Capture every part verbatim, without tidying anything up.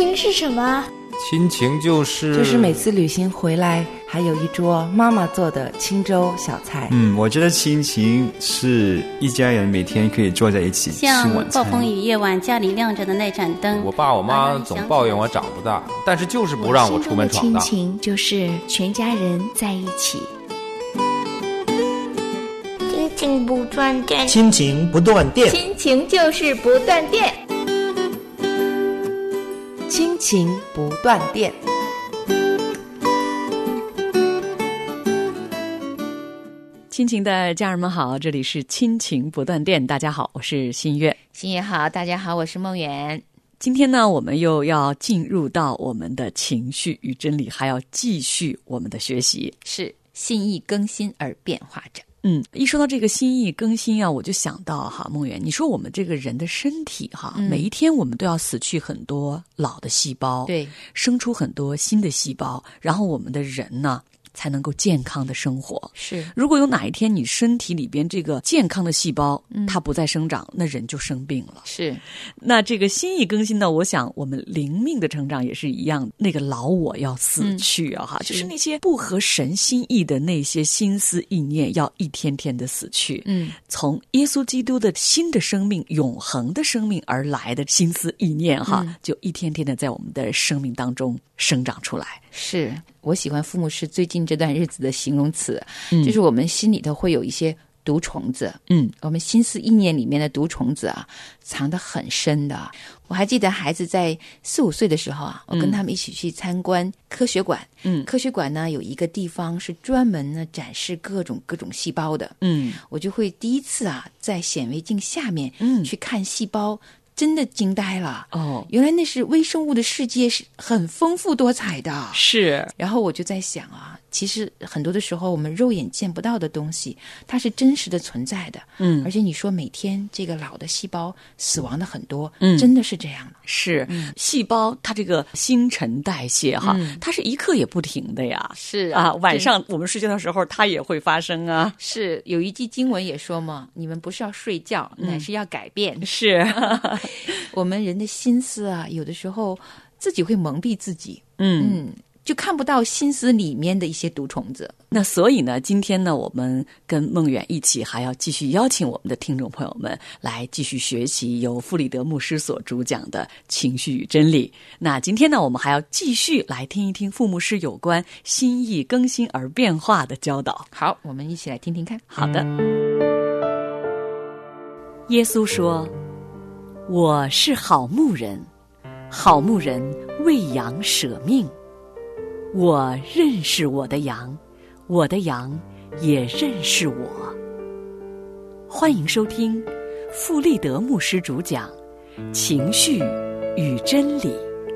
情是什么？ 亲情就是就是每次旅行回来还有一桌妈妈做的清粥小菜。 嗯，我觉得亲情是一家人每天可以坐在一起吃晚餐。 像暴风雨夜晚家里亮着的那盏灯， 我爸我妈总抱怨我长不大，但是就是不让我出门闯荡。 亲情就是全家人在一起。 亲情不断电， 亲情不断电， 亲情就是不断电， 亲情不断电。 亲情的家人们好，这里是亲情不断电。大家好，我是新月。 新月好，大家好，我是梦圆。 今天呢，我们又要进入到我们的情绪与真理，还要继续我们的学习， 是心意更新而变化着。 嗯，一说到这个心意更新啊，我就想到哈，梦圆，你说我们这个人的身体哈、嗯，每一天我们都要死去很多老的细胞， 对， 生出很多新的细胞，然后我们的人呢才能够健康的生活。 是， 如果有哪一天你身体里边这个健康的细胞、嗯、它不再生长，那人就生病了。 是， 那这个心意更新呢，我想我们灵命的成长也是一样，那个老我要死去啊、嗯、哈，就是那些不合神心意的那些心思意念要一天天的死去。 嗯， 从耶稣基督的新的生命、永恒的生命而来的心思意念哈、嗯，就一天天的在我们的生命当中生长出来。 是，我喜欢傅牧师最近这段日子的形容词、 嗯、 就是我们心里头会有一些毒虫子， 嗯， 我们心思意念里面的毒虫子啊，藏得很深的。我还记得孩子在四五岁的时候啊，我跟他们一起去参观科学馆， 嗯， 科学馆呢有一个地方是专门呢展示各种各种细胞的， 嗯， 我就会第一次啊在显微镜下面， 嗯， 去看细胞。真的惊呆了哦！ 原来那是微生物的世界，是很丰富多彩的。 是， 然后我就在想啊，其实很多的时候我们肉眼见不到的东西，它是真实的存在的。 嗯， 而且你说每天这个老的细胞死亡的很多， 嗯， 真的是这样的。 是、 嗯， 细胞它这个新陈代谢哈、 嗯， 它是一刻也不停的呀。 是啊，啊晚上我们睡觉的时候，它也会发生啊。 是，有一句经文也说嘛，你们不是要睡觉， 嗯、 乃是要改变。 是。 我们人的心思啊，有的时候自己会蒙蔽自己， 嗯嗯，就看不到心思里面的一些毒虫子。 那所以呢，今天呢，我们跟梦远一起，还要继续邀请我们的听众朋友们来继续学习由傅立德牧师所主讲的情绪与真理。那今天呢，我们还要继续来听一听傅牧师有关心意更新而变化的教导。 好，我们一起来听听看。 好的。耶稣说，我是好牧人，好牧人为羊舍命。我认识我的羊，我的羊也认识我。欢迎收听傅立德牧师主讲《情绪与真理》。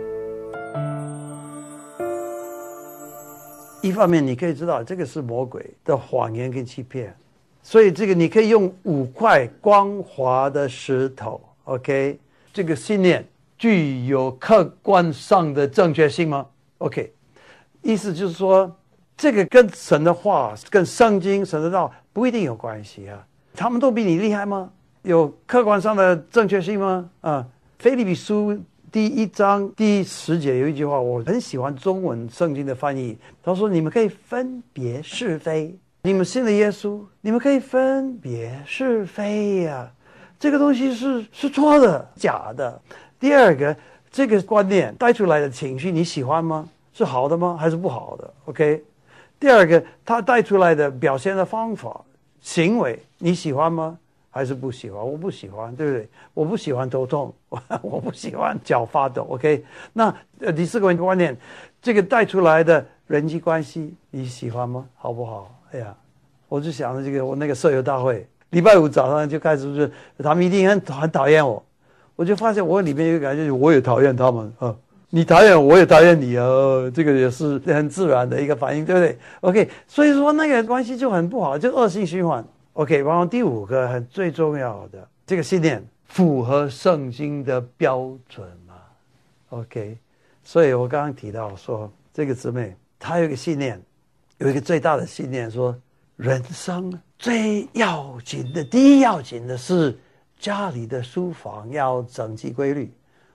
一方面你可以知道这个是魔鬼的谎言跟欺骗，所以这个你可以用五块光滑的石头 OK， 这个信念具有客观上的正确性吗？ OK， 意思就是说这个跟神的话跟圣经神的道不一定有关系啊。他们都比你厉害吗？有客观上的正确性吗？啊，腓立比书第一章第十节有一句话我很喜欢中文圣经的翻译，他说你们可以分别是非，你们信了耶稣，你们可以分别是非呀、啊，这个东西是是错的假的。第二个，这个观念带出来的情绪你喜欢吗？是好的吗？还是不好的 OK。 第二个，他带出来的表现的方法行为你喜欢吗？还是不喜欢？我不喜欢，对不对？我不喜欢头痛，我不喜欢脚发抖 OK。 那呃第四个观念，这个带出来的人际关系你喜欢吗？好不好？哎呀，我就想着这个我那个舍友大会礼拜五早上就开始，就是他们一定很很讨厌我，我就发现我里面有感觉我也讨厌他们啊，你讨厌我也讨厌你啊，这个也是很自然的一个反应，对不对 OK。 所以说那个关系就很不好，就恶性循环 OK。 然后第五个很最重要的，这个信念符合圣经的标准嘛 OK。 所以我刚刚提到说这个姊妹她有一个信念，有一个最大的信念，说人生最要紧的第一要紧的是家里的书房要整齐规律，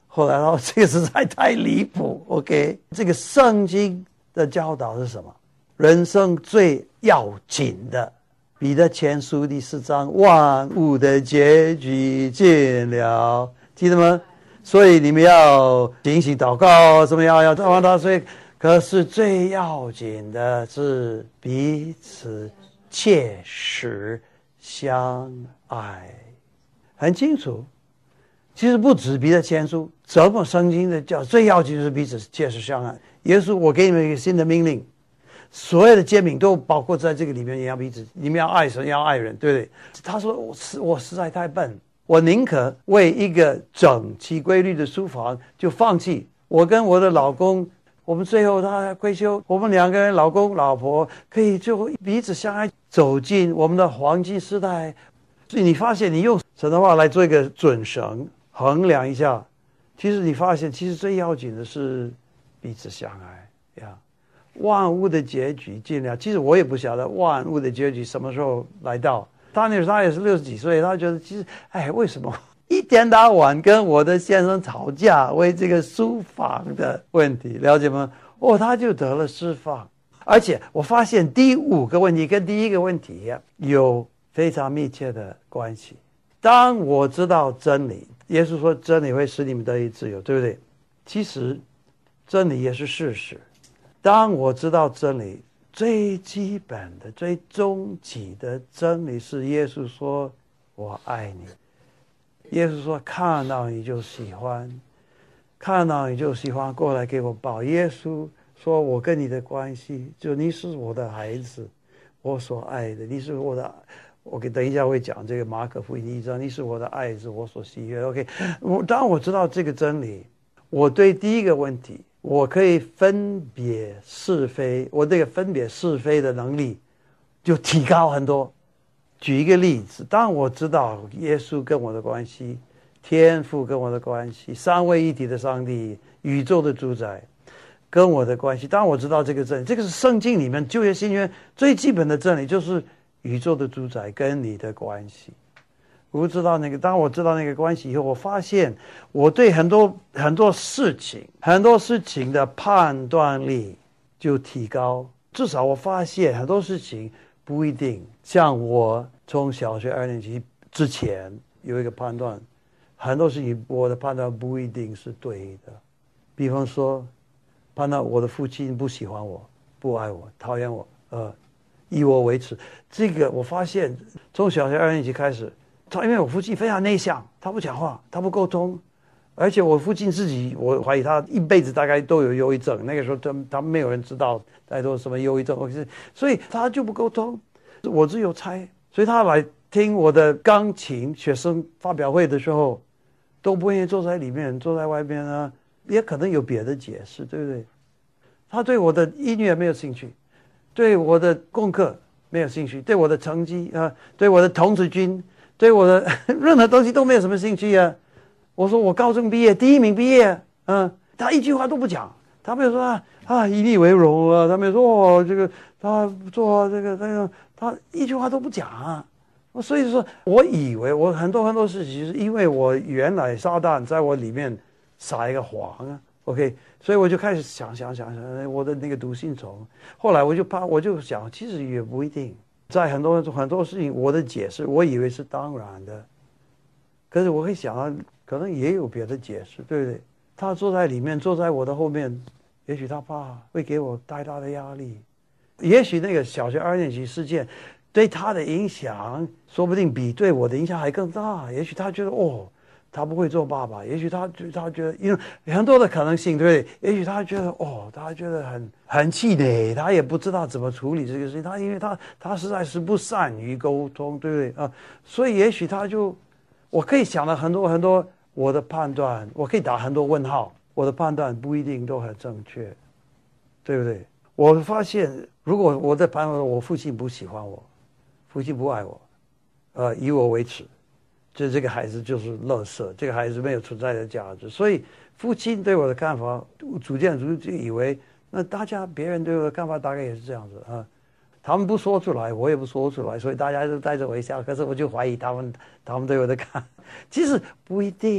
后来他说这个实在太离谱 ，OK， 这个圣经的教导是什么？人生最要紧的，彼得前书第四章，万物的结局近了，记得吗？所以你们要警醒祷告，什么要要祷告，所以可是最要紧的是彼此切实相爱，很清楚。其实不止彼得前书，整本圣经的教最要紧的是彼此切实相爱。耶稣，我给你们一个新的命令，所有的诫命都包括在这个里面，也要彼此，你们要爱神，要爱人，对不对？他说我实我实在太笨，我宁可为一个整齐规律的书房就放弃。我跟我的老公，我们最后他退休，我们两个人，老公老婆可以就彼此相爱，走进我们的黄金时代。所以你发现，你用神的话来做一个准绳，衡量一下，其实你发现，其实最要紧的是彼此相爱呀。万物的结局尽了，其实我也不晓得万物的结局什么时候来到。他那时候他也是六十几岁，他觉得其实，哎，为什么一天到晚跟我的先生吵架，为这个书房的问题，了解吗？哦，他就得了释放。而且我发现第五个问题跟第一个问题有非常密切的关系。当我知道真理，耶稣说真理会使你们得以自由，对不对？其实真理也是事实。当我知道真理，最基本的最终极的真理是耶稣说我爱你。耶稣说看到你就喜欢，看到你就喜欢，过来给我抱。耶稣说我跟你的关系就你是我的孩子，我所爱的，你是我的，我给等一下会讲这个马可福音一章，你是我的爱子，我所喜悦。 OK， 我当我知道这个真理，我对第一个问题，我可以分别是非，我这个分别是非的能力就提高很多。举一个例子，当我知道耶稣跟我的关系，天父跟我的关系，三位一体的上帝，宇宙的主宰跟我的关系，当我知道这个真理，这个是圣经里面旧约新约最基本的真理，就是宇宙的主宰跟你的关系。我知道那个，当我知道那个关系以后，我发现我对很多很多事情很多事情的判断力就提高。至少我发现很多事情不一定像我从小学二年级之前有一个判断，很多事情我的判断不一定是对的。比方说判断我的父亲不喜欢我，不爱我，讨厌我，呃，以我为耻。这个我发现从小学二年级开始，他因为我父亲非常内向，他不讲话，他不沟通，而且我父亲自己，我怀疑他一辈子大概都有忧郁症。那个时候他他没有人知道他都什么忧郁症，所以他就不沟通。我只有猜，所以他来听我的钢琴学生发表会的时候，都不愿意坐在里面，坐在外面啊，也可能有别的解释，对不对？他对我的音乐没有兴趣，对我的功课没有兴趣，对我的成绩啊，对我的童子军，对我的任何东西都没有什么兴趣啊。我说我高中毕业第一名毕业，嗯，他一句话都不讲，他没有说啊啊以你为荣啊，他没有说哦这个他做这个那个，他一句话都不讲啊。所以说我以为我很多很多事情是因为我原来撒旦在我里面撒一个谎啊 ，OK， 所以我就开始想想想想我的那个毒性虫。后来我就怕，我就想，其实也不一定，在很多很多事情，我的解释我以为是当然的，可是我会想，可能也有别的解释，对不对？他坐在里面，坐在我的后面，也许他怕会给我太大的压力，也许那个小学二年级事件对他的影响，说不定比对我的影响还更大。也许他觉得哦，他不会做爸爸，也许他他觉得，因为很多的可能性，对不对？也许他觉得哦，他觉得很很气馁，他也不知道怎么处理这个事情。他因为他他实在是不善于沟通，对不对啊？所以也许他就，我可以想了很多很多我的判断，我可以打很多问号，我的判断不一定都很正确，对不对？我发现，如果我的判断，我父亲不喜欢我。父亲不爱我，呃，以我为耻，就这个孩子就是垃圾，这个孩子没有存在的价值。所以父亲对我的看法，逐渐逐渐以为，那大家别人对我的看法大概也是这样子啊。他们不说出来，我也不说出来，所以大家都带着微笑。可是我就怀疑他们，他们对我的看，其实不一定，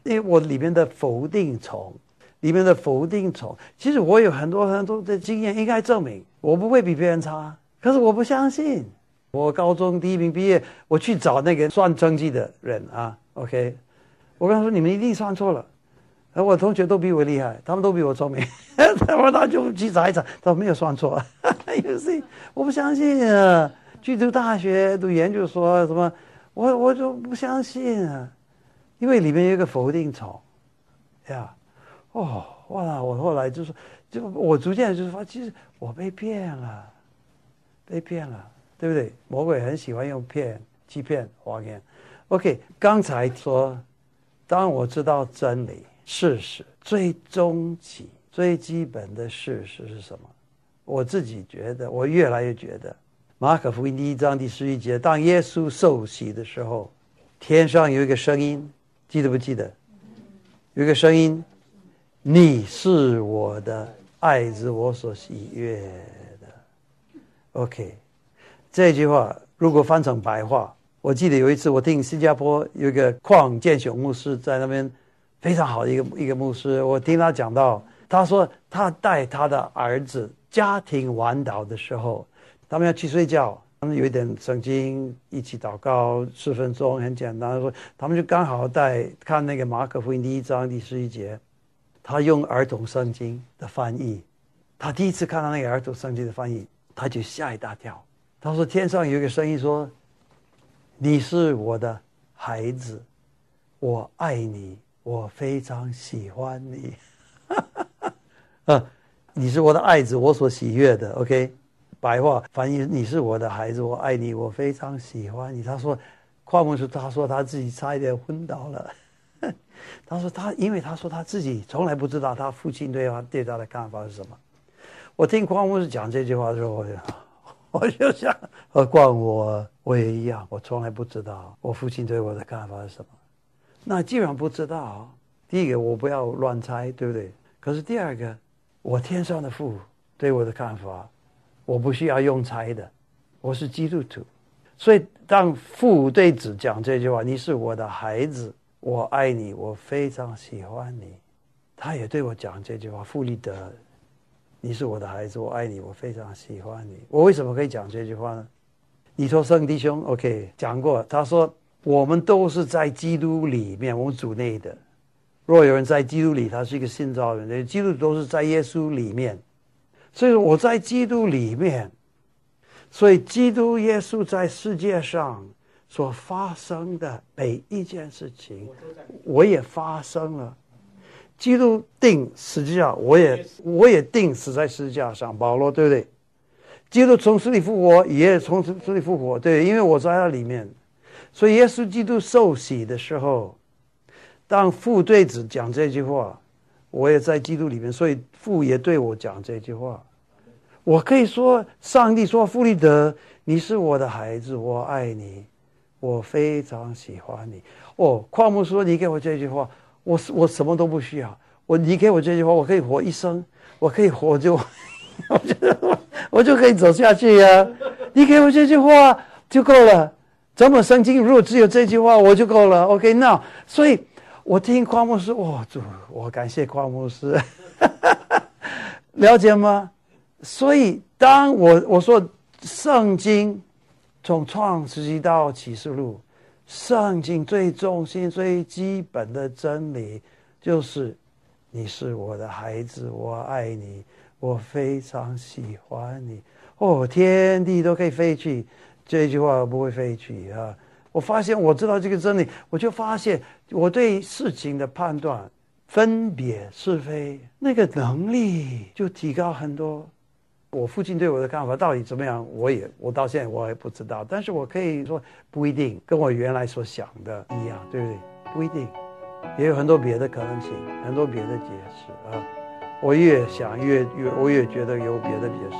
因为我里面的否定虫，里面的否定虫，其实我有很多很多的经验，应该证明我不会比别人差，可是我不相信。我高中第一名毕业，我去找那个算成绩的人啊 ，OK， 我跟他说你们一定算错了。而我同学都比我厉害，他们都比我聪明，他们他就去查一查，他说没有算错。You see， 我不相信啊！去读大学、读研究所什么，我我就不相信啊，因为里面有一个否定虫，呀，哦，哇！我后来就说，就我逐渐就是说，其实我被骗了，被骗了，对不对？魔鬼很喜欢用骗、欺骗、谎言。OK， 刚才说，当我知道真理。事实最终极、最基本的事实是什么？我自己觉得，我越来越觉得，马可福音第一章第十一节，当耶稣受洗的时候，天上有一个声音，记得不记得？有一个声音，你是我的爱子，我所喜悦的。OK， 这句话如果翻成白话，我记得有一次我听新加坡有一个邝建雄牧师在那边。非常好的一个一个牧师，我听他讲到，他说他带他的儿子家庭晚祷的时候，他们要去睡觉，他们有一点圣经，一起祷告十分钟，很简单。说他们就刚好带看那个马可福音第一章第十一节，他用儿童圣经的翻译，他第一次看到那个儿童圣经的翻译，他就吓一大跳。他说天上有一个声音说：“你是我的孩子，我爱你。”我非常喜欢你，啊，你是我的爱子，我所喜悦的。OK， 白话翻译，你是我的孩子，我爱你，我非常喜欢你。他说，邝牧师他说他自己差一点昏倒了。他说他，因为他说他自己从来不知道他父亲对他对他的看法是什么。我听邝牧师讲这句话的时候，我就我就想，何况我我也一样，我从来不知道我父亲对我的看法是什么。那既然不知道，第一个我不要乱猜，对不对？可是第二个，我天上的父对我的看法，我不需要用猜的，我是基督徒，所以当父对子讲这句话，你是我的孩子，我爱你，我非常喜欢你，他也对我讲这句话，傅立德，你是我的孩子，我爱你，我非常喜欢你。我为什么可以讲这句话呢？你说圣弟兄 OK 讲过，他说我们都是在基督里面，我们主内的。若有人在基督里，他是一个新造人。基督都是在耶稣里面，所以我在基督里面，所以基督耶稣在世界上所发生的每一件事情，我也发生了。基督定十字架，我也我也定死在十字架上。保罗对不对？基督从死里复活，也从死里复活，对，因为我在他里面。所以耶稣基督受洗的时候，当父对子讲这句话，我也在基督里面，所以父也对我讲这句话。我可以说，上帝说，傅立德，你是我的孩子，我爱你，我非常喜欢你。哦，邝牧说，你给我这句话，我我什么都不需要，我你给我这句话，我可以活一生，我可以活就，我就我就可以走下去呀、啊。你给我这句话就够了。怎么圣经如果只有这句话我就够了 OK 那所以我听邝牧师哦主我感谢邝牧师了解吗？所以当我我说圣经从创世纪到启示录，圣经最中心最基本的真理就是你是我的孩子，我爱你，我非常喜欢你。哦，天地都可以废去，这句话不会废去啊！我发现我知道这个真理，我就发现我对事情的判断、分别是非那个能力就提高很多。我父亲对我的看法到底怎么样，我也我到现在我也不知道，但是我可以说不一定跟我原来所想的一样，对不对？不一定，也有很多别的可能性，很多别的解释啊！我越想越越我越觉得有别的解释。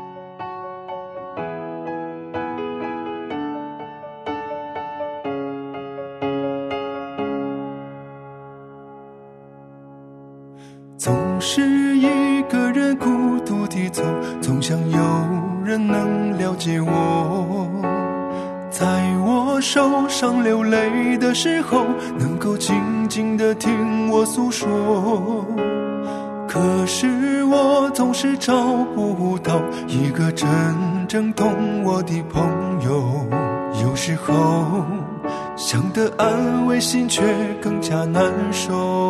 总是一个人孤独地走，总想有人能了解我，在我我受伤流泪的时候，能够静静地听我诉说。可是我总是找不到一个真正懂我的朋友，有时候想得安慰，心却更加难受。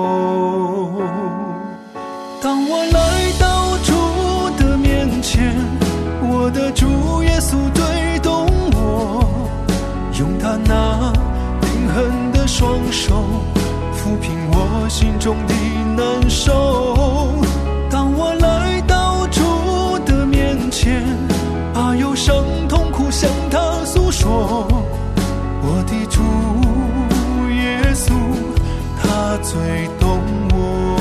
当我来到主的面前，我的主耶稣对懂我，用他那冰狠的双手抚平我心中的难受。当我来到主的面前，把忧伤痛苦向他诉说，我的主耶稣他最懂我。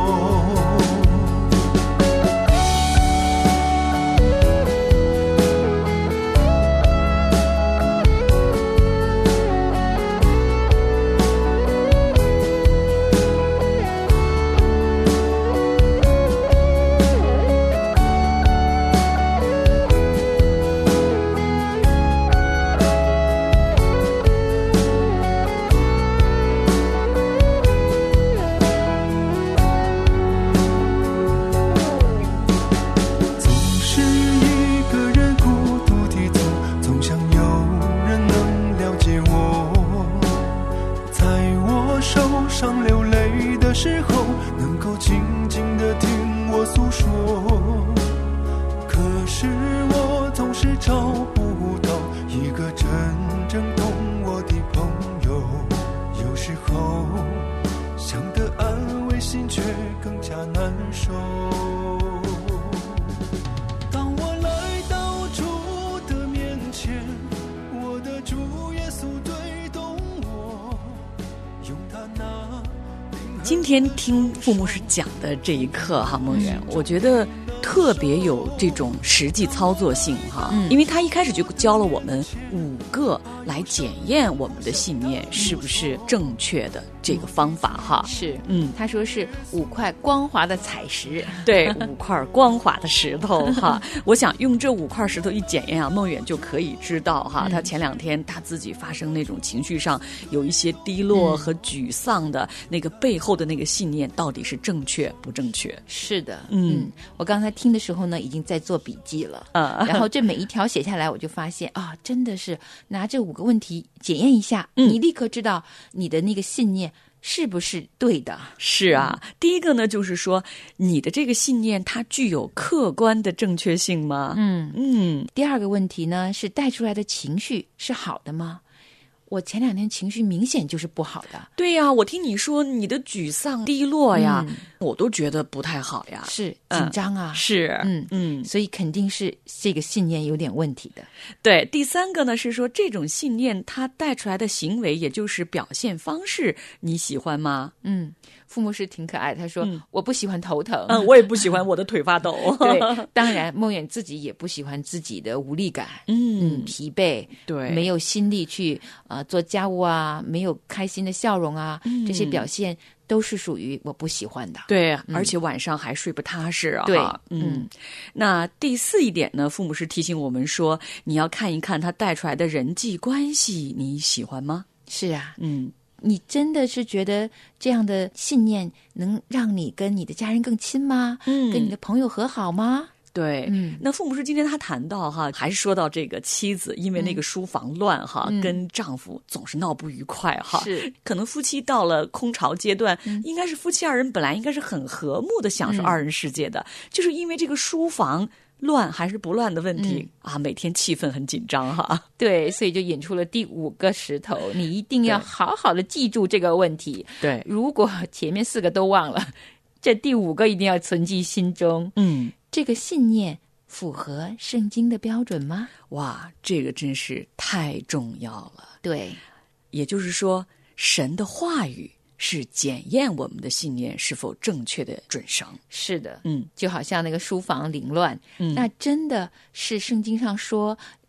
今天听傅牧师讲的这一课哈，梦圆，我觉得特别有这种实际操作性哈，嗯，因为他一开始就教了我们五个来检验我们的信念是不是正确的这个方法哈。 是， 嗯， 他说是五块光滑的彩石， 对，五块光滑的石头哈。我想用这五块石头一检验啊，梦远就可以知道哈，嗯，他前两天他自己发生那种情绪上有一些低落和沮丧的，嗯，那个背后的那个信念到底是正确不正确？ 是的， 嗯， 嗯我刚才听的时候呢，已经在做笔记了， 啊， 然后这每一条写下来，我就发现啊，真的是拿这五个问题检验一下， 嗯， 你立刻知道你的那个信念是不是对的。 是啊，嗯，第一个呢，就是说你的这个信念它具有客观的正确性吗？ 嗯嗯。 第二个问题呢，是带出来的情绪是好的吗？我前两天情绪明显就是不好的。 对呀，我听你说你的沮丧低落呀， 嗯， 我都觉得不太好呀。 是紧张啊， 嗯，是， 嗯嗯， 所以肯定是这个信念有点问题的。 对，第三个呢是说这种信念它带出来的行为，也就是表现方式，你喜欢吗？ 嗯，傅牧师挺可爱的，他说，嗯，我不喜欢头疼， 嗯，我也不喜欢我的腿发抖。 对，当然梦远自己也不喜欢自己的无力感， 嗯， 嗯疲惫， 对， 没有心力去呃做家务啊，没有开心的笑容啊，嗯，这些表现都是属于我不喜欢的。 对， 嗯， 而且晚上还睡不踏实啊。 对， 嗯， 嗯那第四一点呢，父母是提醒我们说，你要看一看他带出来的人际关系，你喜欢吗？ 是啊， 嗯。 你真的是觉得这样的信念能让你跟你的家人更亲吗？ 嗯， 跟你的朋友和好吗？ 对， 嗯， 那傅牧师今天他谈到哈，还是说到这个妻子因为那个书房乱哈， 嗯， 跟丈夫总是闹不愉快哈， 是可能夫妻到了空巢阶段， 嗯， 应该是夫妻二人本来应该是很和睦的享受二人世界的，嗯，就是因为这个书房乱还是不乱的问题，嗯，啊，每天气氛很紧张哈。 对，所以就引出了第五个石头，你一定要好好的记住这个问题。 对， 如果前面四个都忘了，这第五个一定要存记心中。 嗯， 这个信念符合圣经的标准吗？ 哇，这个真是太重要了。 对， 也就是说，神的话语是检验我们的信念是否正确的准绳。 是的， 嗯， 就好像那个书房凌乱， 嗯， 那真的是圣经上说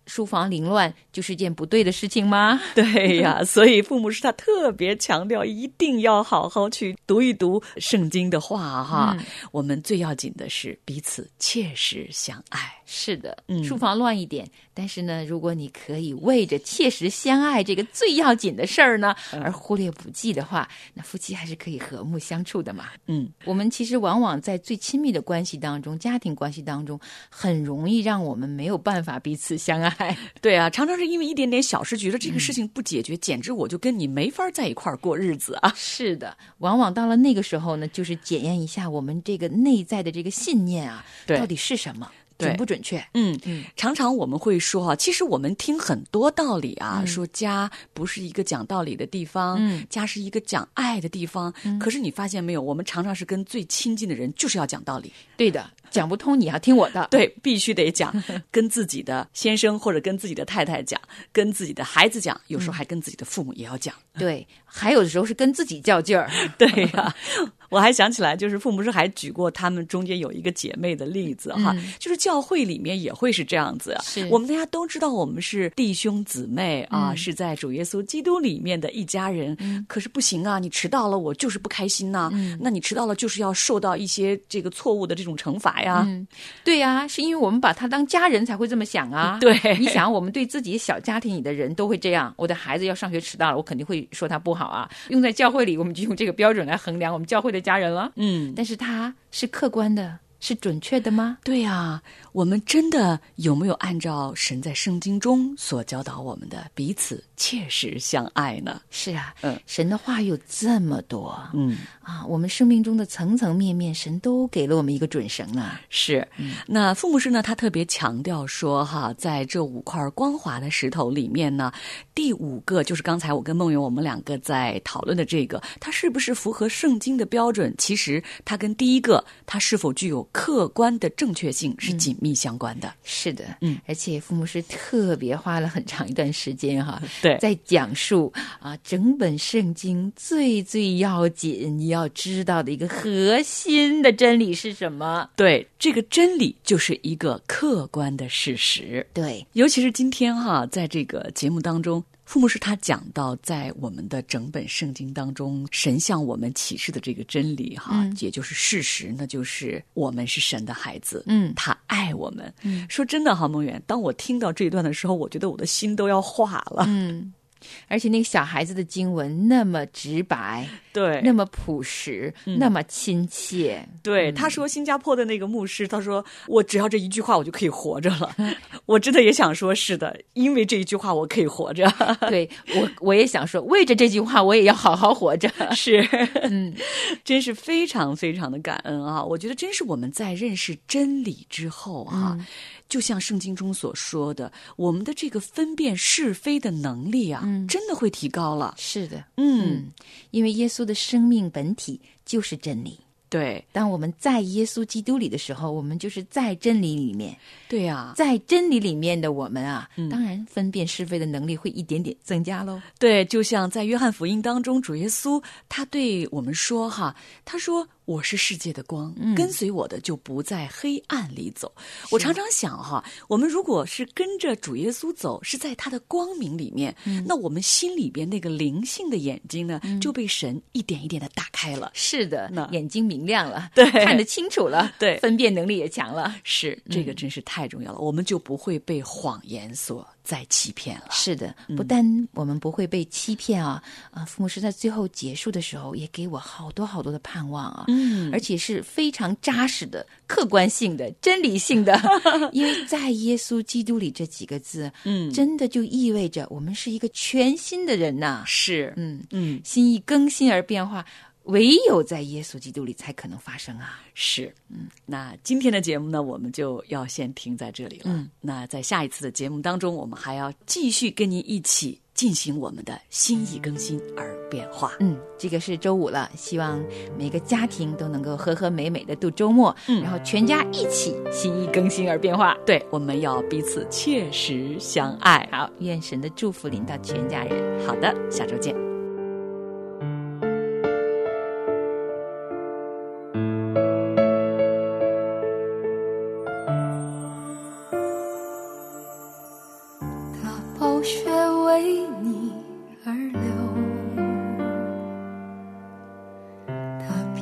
书房凌乱就是件不对的事情吗？ 对呀，所以父母师他特别强调，一定要好好去读一读圣经的话哈。嗯、我们最要紧的是彼此切实相爱。 是的， 嗯， 书房乱一点，但是呢，如果你可以为着切实相爱这个最要紧的事儿呢，嗯、而忽略不计的话，那夫妻还是可以和睦相处的嘛。 嗯， 我们其实往往在最亲密的关系当中，家庭关系当中，很容易让我们没有办法彼此相爱。 对啊，常常是因为一点点小事，觉得这个事情不解决，嗯、简直我就跟你没法在一块儿过日子啊。 是的，往往到了那个时候呢，就是检验一下我们这个内在的这个信念啊，到底是什么。准不准确？ 嗯嗯，常常我们会说啊，其实我们听很多道理啊， 嗯、 说家不是一个讲道理的地方， 嗯， 家是一个讲爱的地方。 嗯、 可是你发现没有，我们常常是跟最亲近的人就是要讲道理。 对的，讲不通你要听我的， 对，必须得讲，跟自己的先生或者跟自己的太太讲，跟自己的孩子讲，有时候还跟自己的父母也要讲。 嗯、对，还有的时候是跟自己较劲儿。 对呀、啊，我还想起来，就是父母师还举过他们中间有一个姐妹的例子哈， 嗯、 就是教会里面也会是这样子。我们大家都知道，我们是弟兄姊妹啊， 嗯、 是在主耶稣基督里面的一家人。 嗯、 可是不行啊，你迟到了，我就是不开心呐、啊。 嗯、 那你迟到了，就是要受到一些这个错误的这种惩罚呀。 嗯、对呀、啊，是因为我们把他当家人才会这么想啊。 对， 你想，我们对自己小家庭里的人都会这样。我的孩子要上学迟到了，我肯定会说他不好啊。用在教会里，我们就用这个标准来衡量我们教会的家人了。 嗯， 但是他是客观的，是准确的吗？ 对呀、啊，我们真的有没有按照神在圣经中所教导我们的彼此切实相爱呢？ 是啊， 嗯， 神的话有这么多， 嗯啊，我们生命中的层层面面，神都给了我们一个准绳啊。 是，嗯、那傅牧师呢，他特别强调说哈，在这五块光滑的石头里面呢，第五个就是刚才我跟梦圆我们两个在讨论的这个，它是不是符合圣经的标准？其实它跟第一个，它是否具有客观的正确性是紧密相关的。 嗯、是的， 嗯， 而且傅牧师特别花了很长一段时间哈， 对， 在讲述啊整本圣经最最要紧你要知道的一个核心的真理是什么？ 对，这个真理就是一个客观的事实。 对， 尤其是今天哈，在这个节目当中，傅牧师他讲到，在我们的整本圣经当中，神向我们启示的这个真理哈， 嗯、 也就是事实，那就是我们是神的孩子， 嗯， 他爱我们。 嗯， 说真的哈，梦圆，当我听到这一段的时候，我觉得我的心都要化了。 嗯。而且那个小孩子的经文那么直白， 对， 那么朴实，嗯、那么亲切。 对， 嗯、 他说新加坡的那个牧师，他说我只要这一句话我就可以活着了。我真的也想说是的，因为这一句话我可以活着。 对，我我也想说，为着这句话我也要好好活着。 是， 嗯， 真是非常非常的感恩啊！我觉得真是我们在认识真理之后啊。 嗯， 就像圣经中所说的，我们的这个分辨是非的能力啊， 嗯、 真的会提高了。 是的， 嗯， 嗯，因为耶稣的生命本体就是真理。 对， 当我们在耶稣基督里的时候，我们就是在真理里面。 对呀、啊， 在真理里面的我们啊， 嗯、 当然分辨是非的能力会一点点增加喽。 对，就像在约翰福音当中，主耶稣他对我们说哈，他说我是世界的光， 嗯、 跟随我的就不在黑暗里走。我常常想哈，我们如果是跟着主耶稣走，是在他的光明里面， 嗯、 那我们心里边那个灵性的眼睛呢， 嗯、 就被神一点一点的打开了。 是的，眼睛明亮了， 对， 看得清楚了， 对， 分辨能力也强了。 是，这个真是太重要了，嗯、我们就不会被谎言所再欺骗了。 是的，不但我们不会被欺骗啊，啊，傅牧师在最后结束的时候也给我好多好多的盼望啊， 嗯， 而且是非常扎实的、客观性的、真理性的，因为在耶稣基督里这几个字， 嗯， 真的就意味着我们是一个全新的人呐、啊。 是， 嗯嗯， 心意更新而变化。唯有在耶稣基督里才可能发生啊！ 是，嗯，那今天的节目呢，我们就要先停在这里了。 嗯， 那在下一次的节目当中，我们还要继续跟您一起进行我们的心意更新而变化。 嗯，这个是周五了，希望每个家庭都能够和和美美的度周末， 嗯， 然后全家一起心意更新而变化。 对，我们要彼此切实相爱。 好，愿神的祝福临到全家人。 好的，下周见。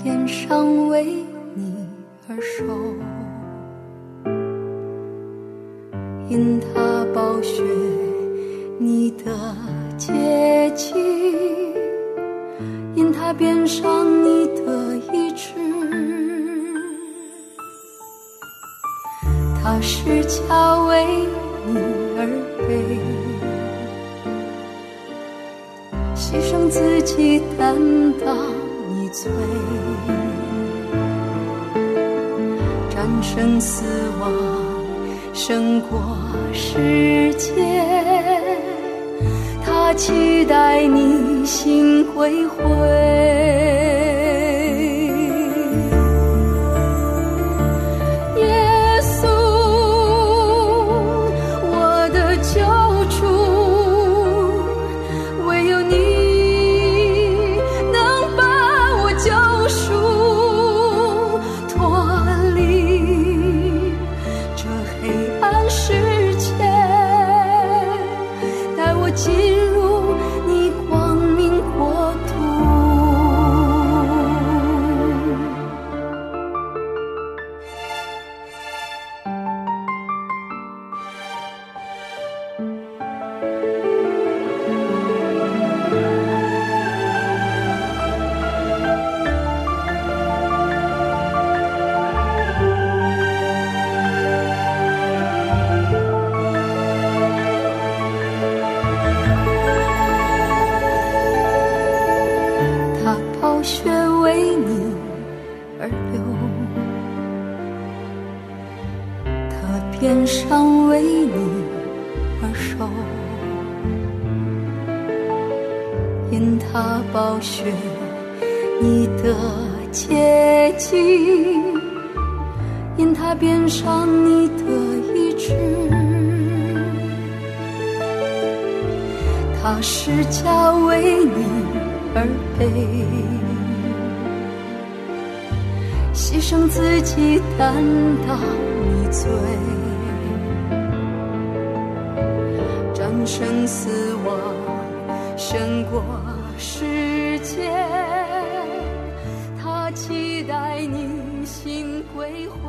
天上为你而受，因他宝血你的洁净，因他鞭伤你的医治，他十架为你而背，牺牲自己担当你罪，战胜死亡胜过世界，他期待你心归回。耶稣，我的救主，唯有你能把我救赎，脱离这黑暗世界，带我进入你光明国度。他宝血为你而流，他鞭伤为你而受，因他宝血你的洁净，因他鞭伤你的医治，他十架为你而背，牺牲自己担当你罪，战胜死亡胜过世界，他期待你心归回。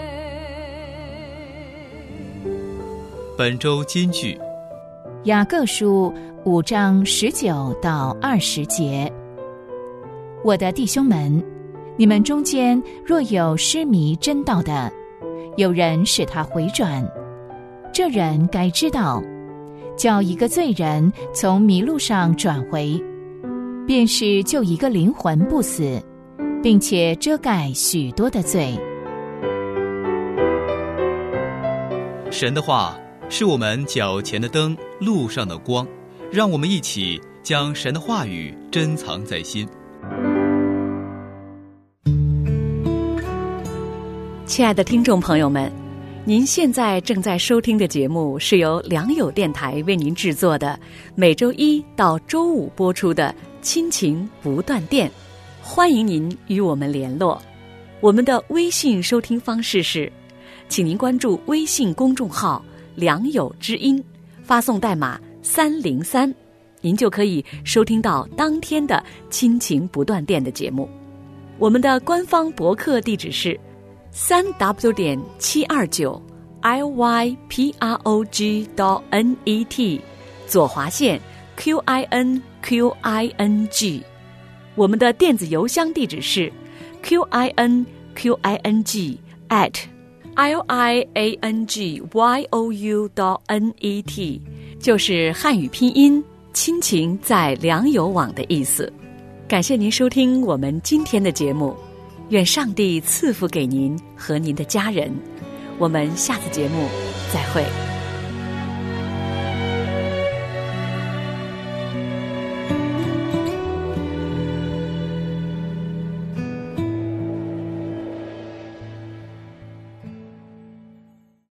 本周金句， 雅各书五章十九到二十节。我的弟兄们，你们中间若有失迷真道的，有人使他回转，这人该知道，叫一个罪人从迷路上转回，便是救一个灵魂不死，并且遮盖许多的罪。 神的话是我们脚前的灯，路上的光，让我们一起将神的话语珍藏在心。 亲爱的听众朋友们，您现在正在收听的节目是由良友电台为您制作的，每周一到周五播出的亲情不断电，欢迎您与我们联络。我们的微信收听方式是，请您关注微信公众号良友之音，发送代码三零三，您就可以收听到当天的亲情不断电的节目。我们的官方博客地址是三 w 点七二九 i y p r o g 点 n e t 左划线 q i n q i n g。 我们的电子邮箱地址是 q i n q i n g at l i a n g y o u 点 n e t， 就是汉语拼音亲情在良友网的意思。感谢您收听我们今天的节目，愿上帝赐福给您和您的家人。我们下次节目再会。